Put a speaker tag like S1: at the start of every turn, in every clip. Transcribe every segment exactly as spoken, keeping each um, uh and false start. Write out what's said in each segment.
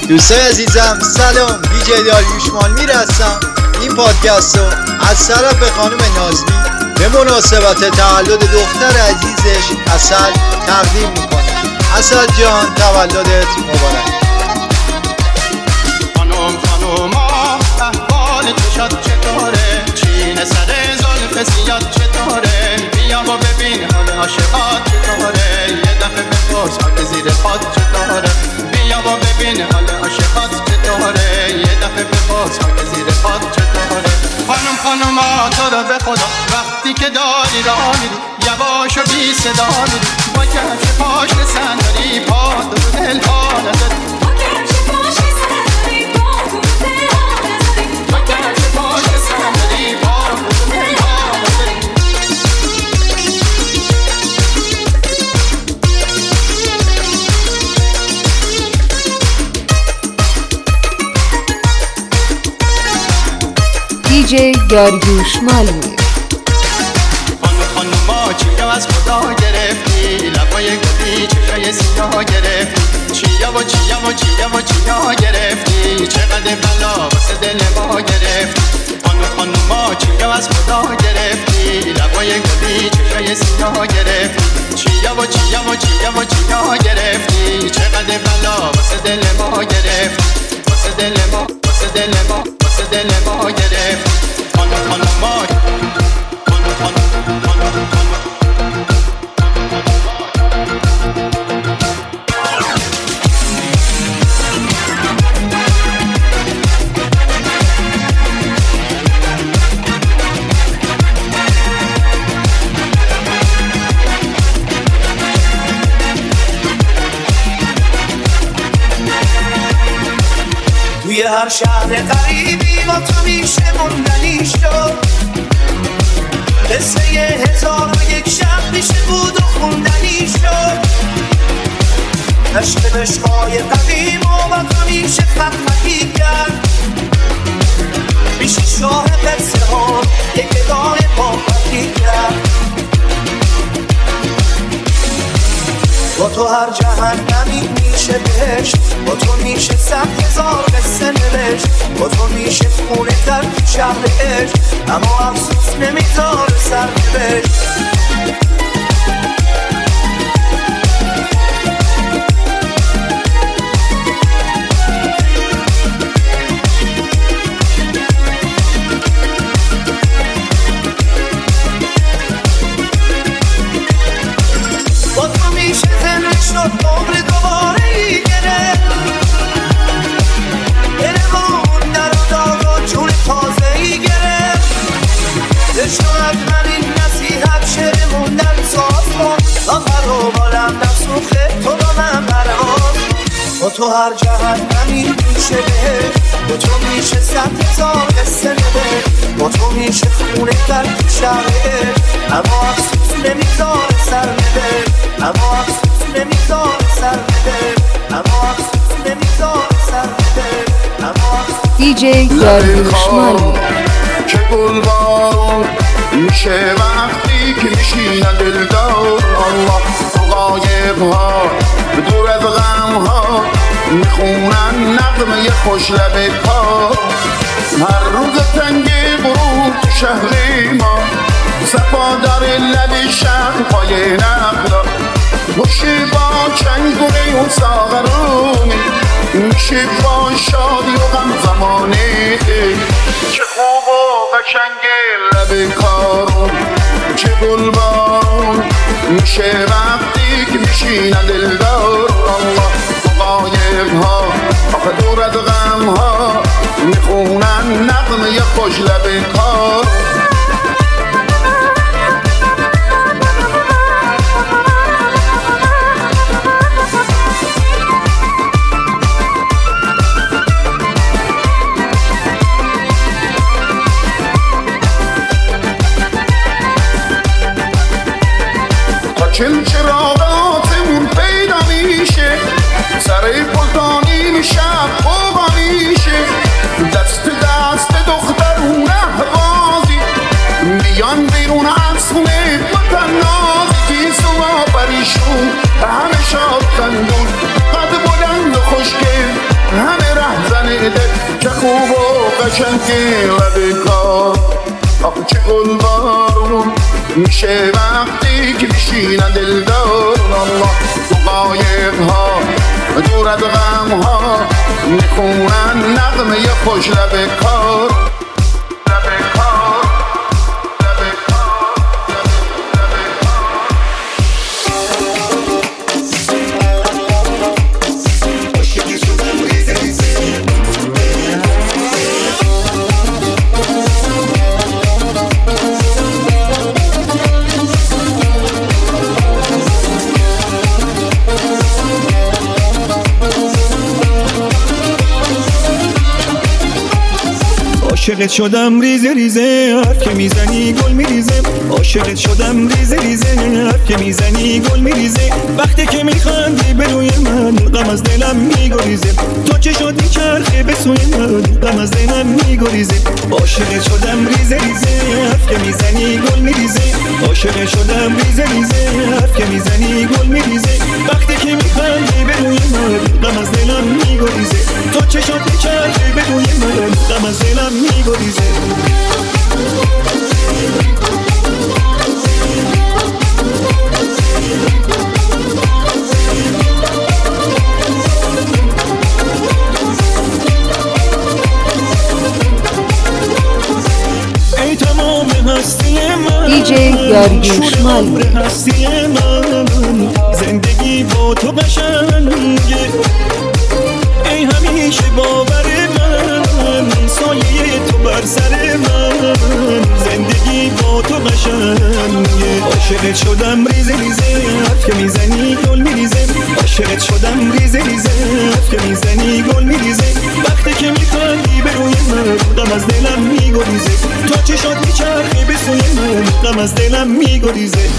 S1: دوستای عزیزم سلام، دیجی داریوش مالمیر هستم. این پادکست رو از طرف خانم نازمی به مناسبت تولد دختر عزیزش عسل تقدیم میکنه. عسل جان تولدت مبارک.
S2: خانم خانوما احوال چشات چطوره؟ چین سر زلف زیاد چطوره؟ بیا و ببین حال عاشقات چطوره؟ یه دفعه بپرس حال زیر پات چطوره؟ بیا و ببین حال عاشقات چطوره؟ یه دفعه بپرس حال زیر پات چطوره؟ خانم خانوما تو رو به خدا وقتی که داری راه میری یواش و بی صدا میری با کفش پاشت صندلی پات و دل پا نداری
S3: دیجی داریوش مالمیر.
S2: خانو خانوما چیا از خدا گرفتی؟ لبای گلی چشای سیاه گرفتی. چیا و چیا و چیا و چیا گرفتی؟ چقدر بلا واسه دل ما گرفتی. خانو خانوما چیا از خدا گرفتی؟ لبای گلی چشای سیاه گرفتی. چیا و چیا و چیا و چیا گرفتی؟ چقدر بلا واسه دل ما گرفتی. واسه دل ما واسه دل ما واسه دل ما گرفتی. خانو خانوما خانو خانو خانو خانو
S4: توی هر شهر غریبی با تو میشه موندنی شد. قصه یه هزار و یک شب میشه بود و خوندنی شد. عشق عشقای قدیم و با تو میشه خطی کرد. میشه شاه قصه ها یک ادای پاپتی کرد. با تو هر جهنمی میشه بهشت. با تو میشه صد هزار قصه نوشت. با تو میشه خونه در شهر عشق. اما افسوس نمیذاره سر نوشت. با تو میشه زنده شد عمر دوباره ای گرفت. دلمون در و داغ و جون تازه ای گرفت. دشتاق من این نصیحت شعر موندن ساز کن. آخر و بالم نفسوخه تو با من برام. با تو هر جهنمی میشه بهشت. با تو میشه صد هزار قصه نوشت. با تو میشه خونه در شهر عشق. اما افسوس نمیذاره سر نوشت. اما افسوس نمیذاره سر نوشت. اما افسوس نمیذاره سر نوشت. اما افسوس
S3: دیجی داریوش مالمیر.
S5: که گل بارون میشه وقتی که میشینن دلدار. الله غایب ها دور از غم ها میخونن نغمه خوش لب پا. هر روز تنگ برون تو شهر ما صفا داره لب شهر پای نقلا. میشه با چنگونه اون ساغرونه. میشه با شادی و غم زمانه که خوب و قشنگ لب کارون. چه گل بارون میشه وقتی که میشینن دلدار. الله غایب ها آخه دور از غم ها میخونن نغمه خوش لب کار. چل چراغاتمون پیدا میشه. سر پلتانی میشه خوبا میشه. دست دست دخترون احوازی بیان بیرون از خونه متنازی. کیس و پریشون همه شاد کندون قد بلند و خوشگل همه خوب و قشنگی لب کار آخه چه گل بارون میشه وقتی که میشینن دلدار الله تو قایق ها دور از غم ها میخونن نغمه خوش لب کار
S6: عاشقت شدم ریزه ریزه حرف که میزنی گل میریزه عاشقت شدم ریزه ریزه حرف که میزنی گل میریزه وقتی که میخندی به روی من غم از دلم میگریزه تو چه شد میچرخه به سوی من غم از دلم میگریزه عاشقت شدم ریزه ریزه حرف که میزنی گل میریزه عاشقت شدم ریزه ریزه حرف که میزنی گل میریزه وقتی که میخندی به روی من غم از دلم میگریزه تو چه شد میچرخه به روی من غم از دلم میگریزه ای تمام هستی من
S3: دیجی داریوش مالمی
S6: هستی من زندگی با تو قشنگه ای همیشه باور من سایه تو بر سر من زندگی با تو قشنگه عاشقت شدم ریزه ریزه حرف که میزنی گل میریزه عاشقت شدم ریزه ریزه حرف که میزنی گل میریزه وقتی که میخندی به روی من غم از دلم میگریزه تو چه شد میچرخی به سوی من غم از دلم میگریزه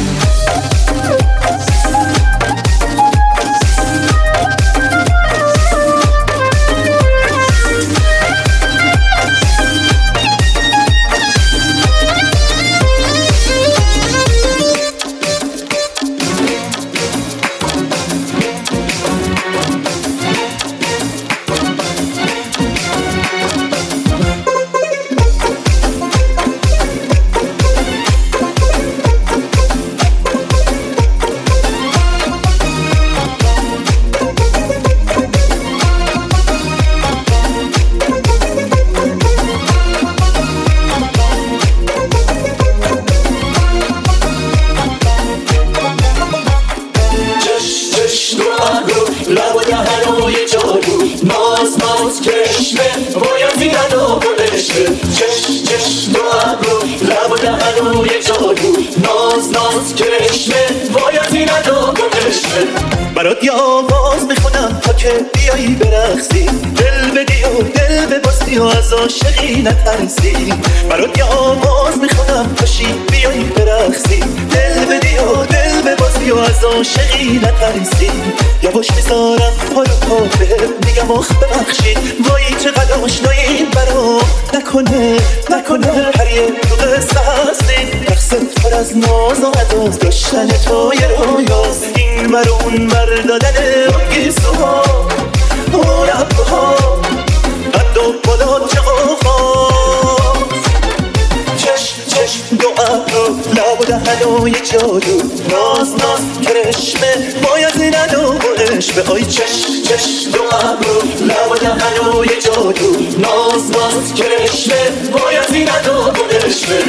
S6: برات یه آواز میخونم تا که بیایی برقصی دل بدی و دل ببازی و از عاشقی نترسی برات یه آواز میخونم تاشی بیایی برقصی دل بدی و دل ببازی و از عاشقی نترسی یواش میذارم پای پا بهت میگم آخ ببخشید وای چقدر آشنایی برام نکنه نکنه هر یه تو قصه هستی رقصت پر از ناز و عداز داشتن تو یه رویاست این بر اون بر دادن گیسوها و ربها قد و بالا چه قاقاست چشم چشم دو ابرو لب و دهن و یه جادو ناز ناز کرشمه باید ندو و عشق آی چشم چشم دو ابرو لب و دهن و یه جادو ناز ناز کرشمه باید ندو و عشق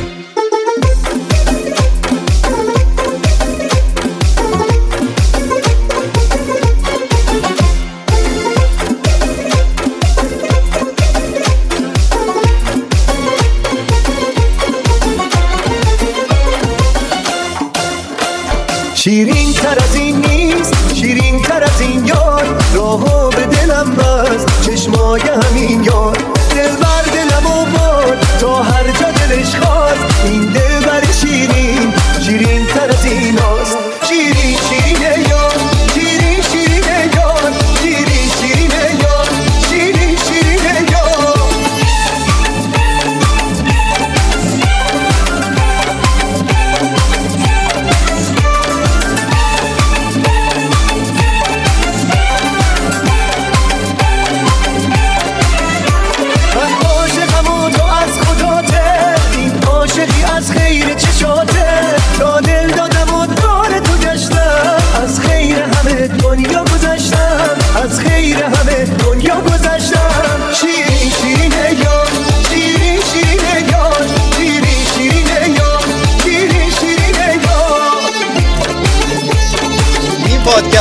S4: شیرین تر از این نیست شیرین تر از این یار راهو به دلم بست چشمای همین یار دل بر دلم و بار تا هر جا دلش خواست این دل بر شیرین شیرین تر از این هاست شیرین شیرین یار شیرین شیرین یار شیرین شیرین یار شیرین شیرین یار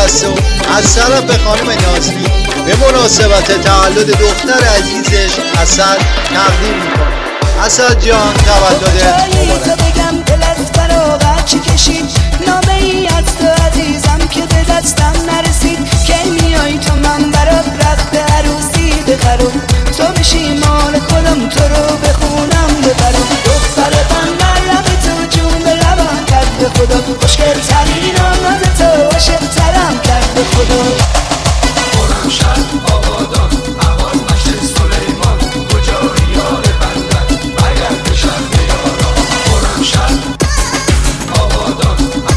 S1: پادکست رو از طرف خانم نازمی به مناسبت تولد دختر عزیزش عسل تقدیم میکنه. عسل جان تولدت مبارک.
S4: بگم دلت برابر چی کشید نامه ای از تو عزیزم که به دستم نرسید که میای تو من برات رخت عروسی بخرم تو بشی مال خودم تو رو بخونم ببرم دختر بندر لب تو جون به لبم کرد به خدا خوشگل ترین آماز تو عاشق ترم کرد به خدا
S7: خرمشهر آبادان احوال مشت سلیمان کجایی یار بندر برگرد به شهر یاران خرمشهر آبادان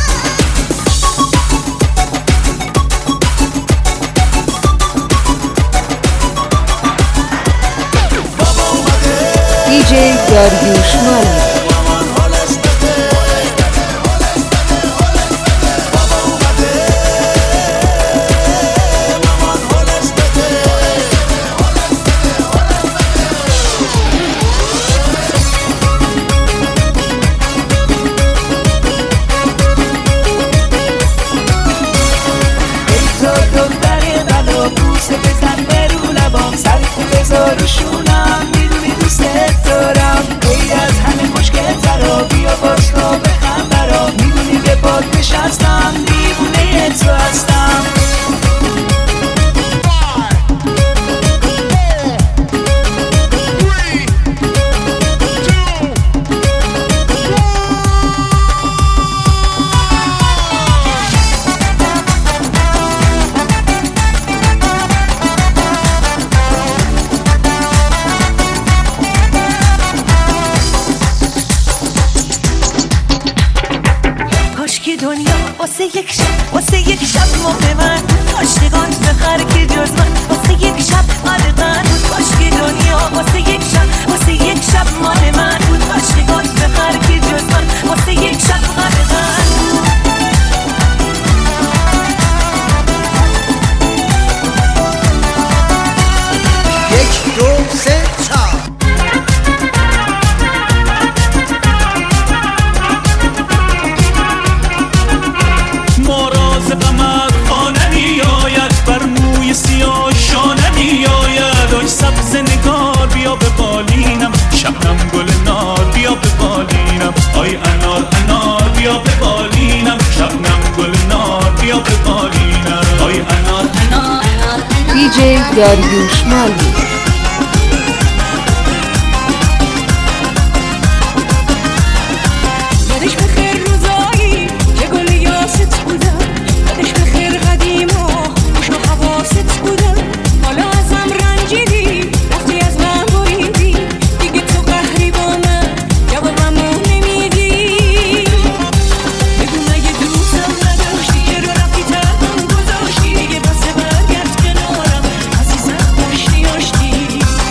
S3: دی جی داریوش مالی.
S4: بزارشونم میدونی دوست دارم ای از همه مشکل ترا بیا باش را بخم برا میدونی به پاد نشستم دیوونه تو هستم
S8: واسه یک شب واسه یک شب موقع من کاشتگان بخر که جز من واسه یک شب مالقن بود کاش که دنیا واسه یک شب واسه یک شب مال من بود کاشتگان بخر که جز من واسه یک شب مالقن
S1: یک دو سه چهار
S6: سیاه شانه می آید آی سبز نگار بیا به بالینم شبنم گل نار بیا به بالینم آی انار انار بیا به بالینم شبنم گل نار بیا به بالینم آی انار انار
S3: دی جی داریوش مالی.
S8: یادش بخیر روزایی که گل یاست بودم یادش بخیر قدیم و خوش و حواست بودم حالا ازم رنجیدی رفتی از من بریدی دیگه تو قهری با من جوابمو نمیدی بگو مگه دوستم نداشتی چرا رفتی تنهام گذاشتی دیگه بس برگرد کنارم عزیزم داشتی آشتی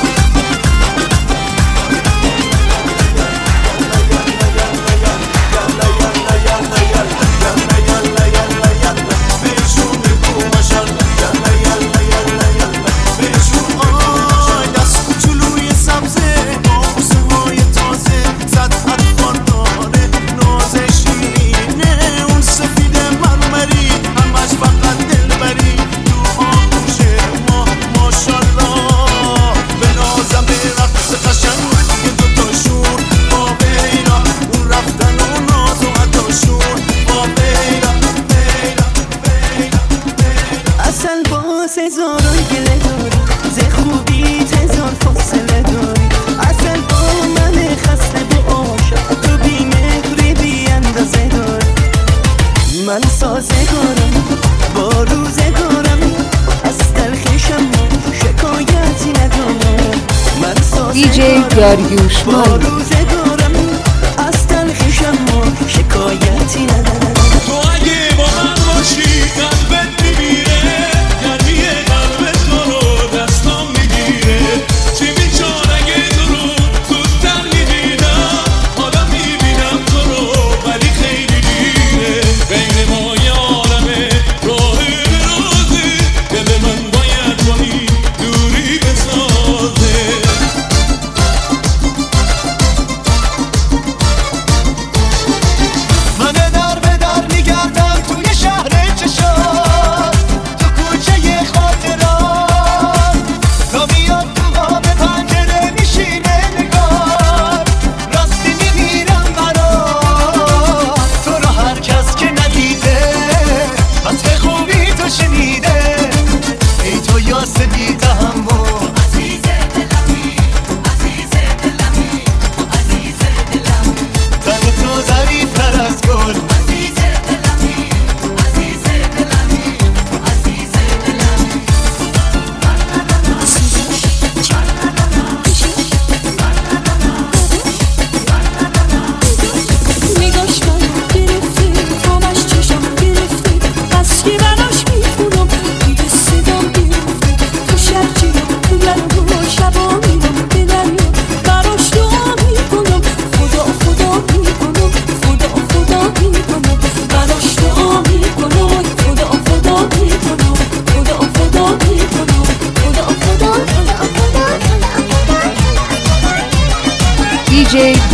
S4: هزاران گله داری ز خوبی هزار فاصله داری اصل با من خسته به عاشق تو بی مهری بی اندازه داری من سازگارم با روزگارم از تلخیشم شکایتی ندارم من
S3: دی جی داریوش
S4: با
S3: مالی.
S4: روزگارم از تلخیشم شکایتی ندارم
S6: تو اگه با من باشی قلبت میمیره گرمی قلبت تو رو دستام میگیره چی میشد اگه تو رو زودتر میدیدم حالا میبینم تو رو ولی خیلی دیره بین ما یه عالمه راه درازه دل من باید با این دوری بسازه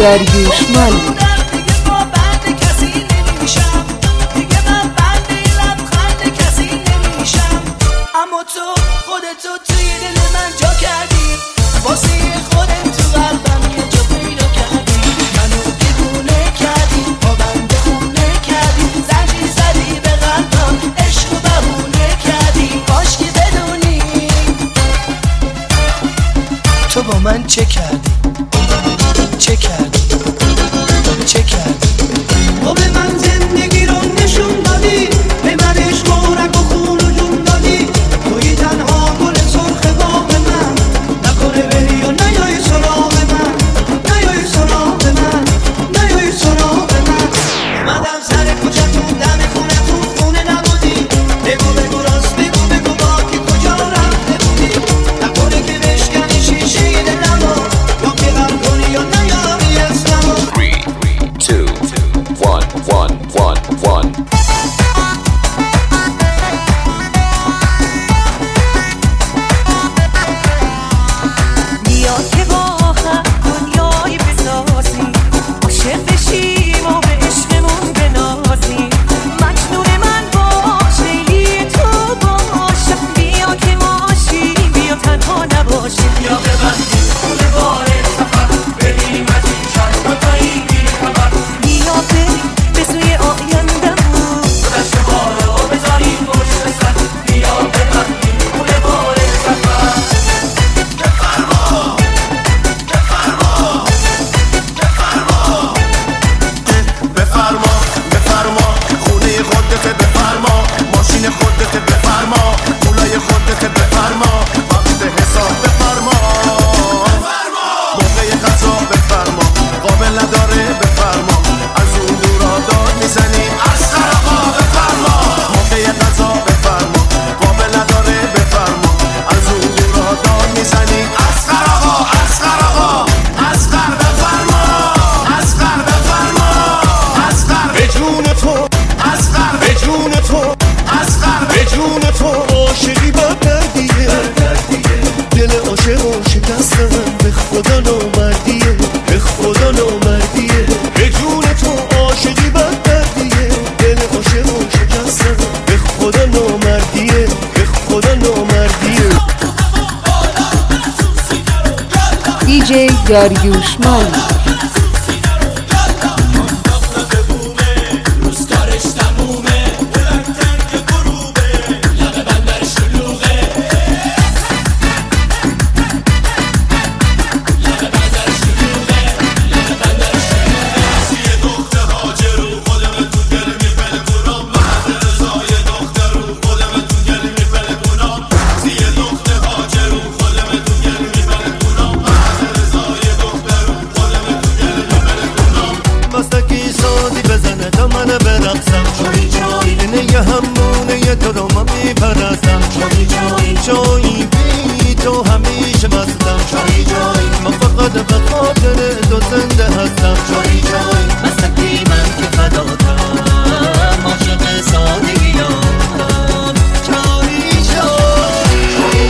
S3: داریوش مالی.
S4: دیگه با بند کسی نمیشم، دیگه من بند لبخند کسی نمیشم. اما تو خودتو توی دل من جا کردی، واسه خودت تو قلبم یه جا پیدا کردی. منو دیوونه کردی، با بند خونه کردی، زنجیر زدی به قلبم، عشق و بهونه کردی. باش که بدونی تو با من چه کردی، چه کردی، چه کردی. تو به من زندگی رو نشون دادی، به من عشق و رگ و خون و جون دادی. توی تنها گل سرخ باغ من، نکنه بری و نیای سراغ من، نیای سراغ من، نیای سراغ من. اومدم سر کوچه‌تون دم خونه‌تون، خونه نبودی. بگو بگو راست بگو بگو با کی کجا رفته بودی. نکنه که بشکنی شیشه دلمو، یا که غم کنی یا نیاری اسممو.
S9: Three, two, one, one, one, one.
S8: میاد که با هم دنیای بسازیم، عاشق بشیم و به عشقمون بنازیم. مجنون من باش، لیلی تو باش. بیا که ماشیم، بیا تنها نباشیم.
S7: بیا ببندیم خونه بار سفر، بریم از این شهر و تا این بی خبر.
S8: بیا بریم به سوی آینده‌مون،
S7: دشت بارا بذاریم پشت سر. بیا ببندیم خونه بار سفر.
S5: بفرما بفرما خونه خودت، بفرما ماشین خودت، بفرما پولای خودت، بفرما وقت حساب، بفرما موقع غذا، بفرما قابل نداره، بفرما از اون دورا داد میزنی اصغر آقا، بفرما موقع غذا، بفرما قابل نداره، بفرما از اون دورا داد میزنی اصغر آقا، اصغر آقا، اصغر بفرما، اصغر بفرما، اصغر
S6: به جون تو،
S5: اصغر
S6: به جون تو،
S5: اصغر
S6: به جون تو. عاشقی با دردیه، دل عاشق و شکستم، به خدا نامردیه، به خدا نامردیه. به جون تو عاشقی با دردیه، دل عاشق و شکستم، به خدا نامردیه، به خدا نامردیه.
S3: دیجی داریوش مالی.
S6: مستکی سازی بزنه تا من برقصم، چایی چایی اینه یه همونه یه تو رو ما میپرستم. چایی چایی چایی بی تو همیشه مستم. چایی چایی من فقط به خاطر تو زنده هستم. چایی چایی مستکی من که فداتم، عاشق سادگیام. چایی چایی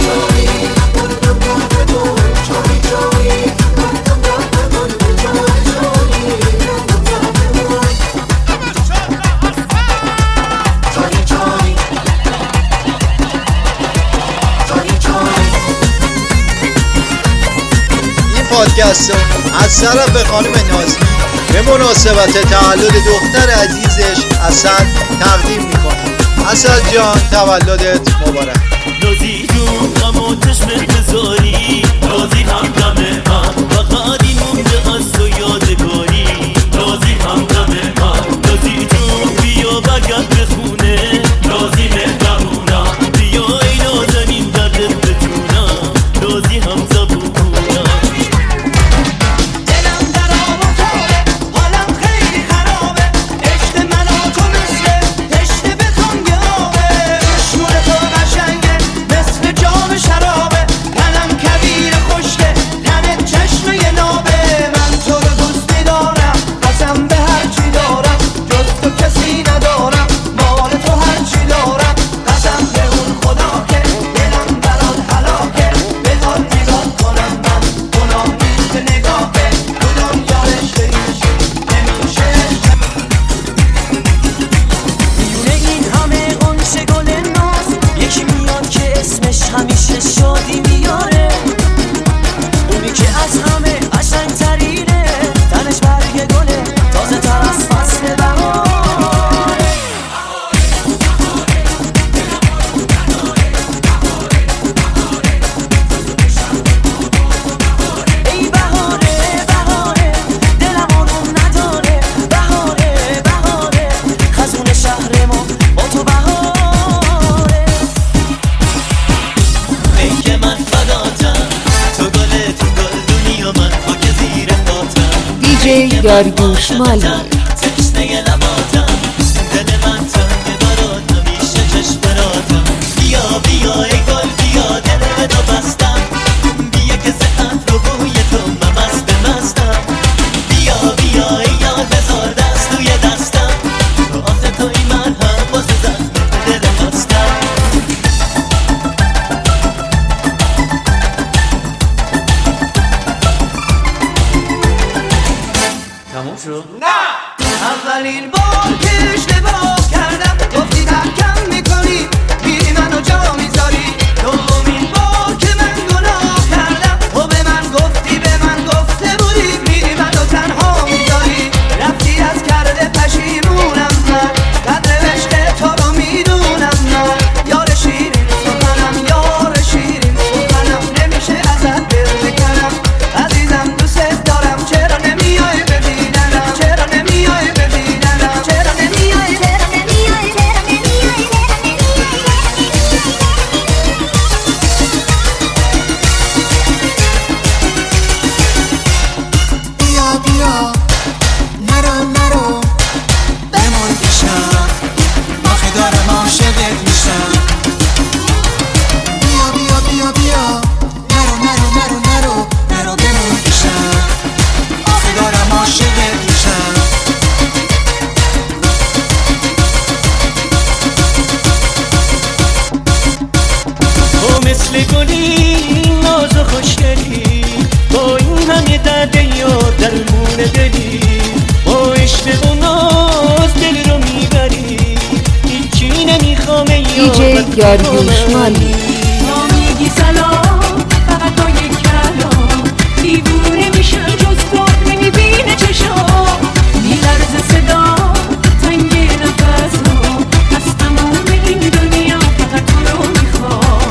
S1: این پادکست رو از طرف خانم نازمی به مناسبت تولد دختر عزیزش اصل تقدیم میکنه. اصل جان تولدت مبارک.
S6: نازی جون غم و چشمت بذاری، نازی هم غم من فقط این مونده از تو یادگاری. نازی هم غم من، نازی جون بیا برگرد به خونه. نازی مهربونم، بیا ای نازنین دردت بتونم. نازی هم زبونم.
S4: دلم در آب افتاده، حالم خیلی خرابه. عشق من و تو مثل عشق بتون گرابه. چشمون تو قشنگه مثل جام شرابه. تنم کبیر خشکه، تنت
S3: داریوش مالی.
S10: تشنه لباتم دل من تنگ برات همیشه چشمراتم بیا بیا ای گل بیا دل بدو بستم بیا که زهت رو بوی تو من مست مستم بیا بیا ای یار بذار دست روی دستم آخه توی من هم باز زخم دل خواستم
S2: تموم شد؟
S4: اولین بار که اشتباه کردم گفتی ترکم میکنی میری منو جا میذاری دومین بار که من گناه کردم تو به من گفتی به من گفته بودی میری منو تنها میذاری رفتی از کرده پشیمونم من قدر عشق تو رو میدونم من یار شیرین سخنم یار شیرین سخنم نمیشه ازت دل بکنم عزیزم دوست دارم چرا نمیای ببینم چرا نمیای ببینم چرا نمیای چرا نمیای چرا نمیای
S11: بیا بیا نرو نرو بمون پیشم آخه دارم عاشقت میشم بیا بیا بیا بیا نرو نرو نرو نرو نرو بمون پیشم آخه دارم عاشقت میشم
S6: تو مثل گلی ناز و خوشگلی با این همه درد یار درمون دلی با عشق و ناز دل رو میبری هیچی نمیخوام
S3: دیجی داریوش مالی.
S8: میگی سلام فقط با یک کلام دیوونه میشم جز تو نمیبینه چشام میلرزه صدا تنگ نفس ها از تمام این دنیا فقط تو رو میخوام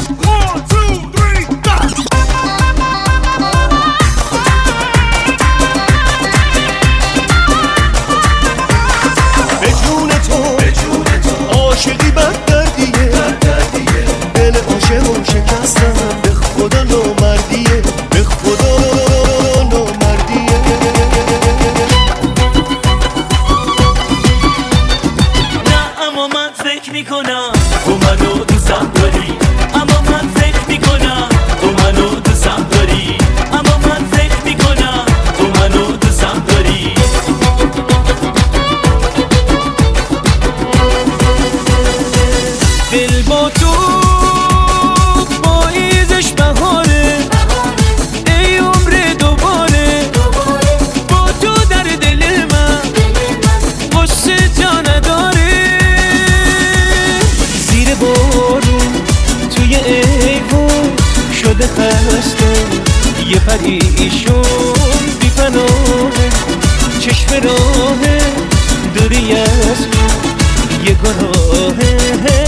S6: به جون تو عاشقی بد دردیه دل عاشق و شکستم به خدا نامردیه به خدا نامردیه نه اما من فکر میکنم تو منو دوستم داری اما من فکر میکنم تو منو دوستم داری اما من فکر میکنم تو منو دوستم داری دل با تو پاییزش بهاره ای عمر دوباره با تو در دل من قصه جا نداره زیر بارون توی ایوون شده خسته یه پریشون بی پناهه چشم راهه دوری از تو یه گناهه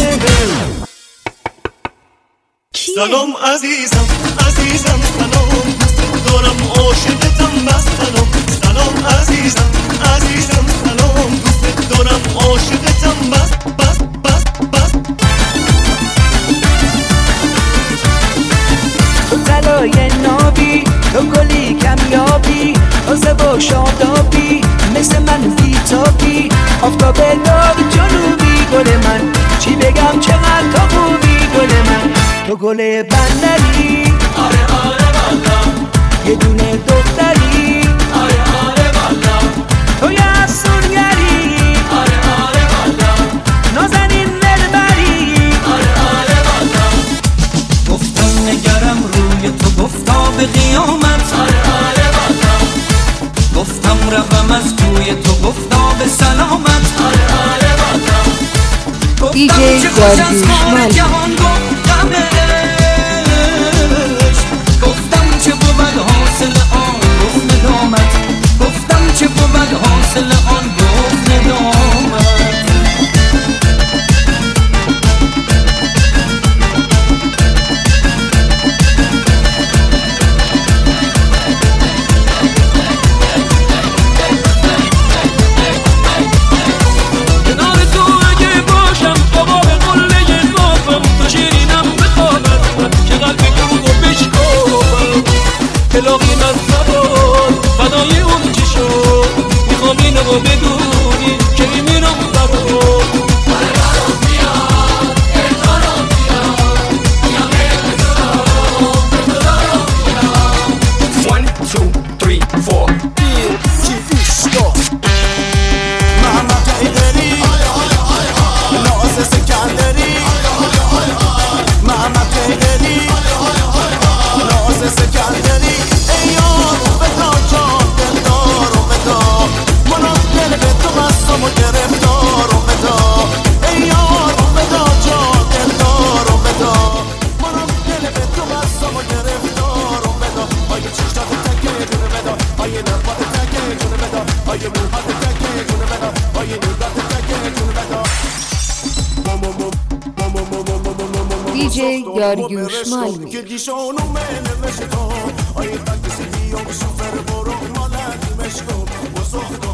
S6: سلام عزیزم عزیزم سلام دوست دارم عاشقتم بس سلام سلام عزیزم عزیزم سلام دوست دارم عاشقتم بس بس بس بس
S4: تو طلای نابی تو گلی کمیابی تازه و شادابی مثل من بیتابی آفتاب لاب جنوبی گل من چی بگم چقدر تو خوبی گل من تو گل بندری آره آره والا یه دونه دختری آره آره والا تو یه افسونگری آره آره والا نازنین دلبری آره آره والا گفتم نگرم روی تو گفتا به قیامت آره آره والا گفتم رقم از توی تو گفتا به سلامت آره آره والا
S3: دیجی داریوش مالی.
S4: گفتم چه بود حاصل آن گفت ندامت گفتم چه بود حاصل آن گفت ندامت
S6: کنار تو اگه باشم بابا به قله قافم تو
S3: دیجی یاریوش مالمی
S12: که دیشانو منه مشکو آی تاکسی دیوم شوفر برو مالک مشکو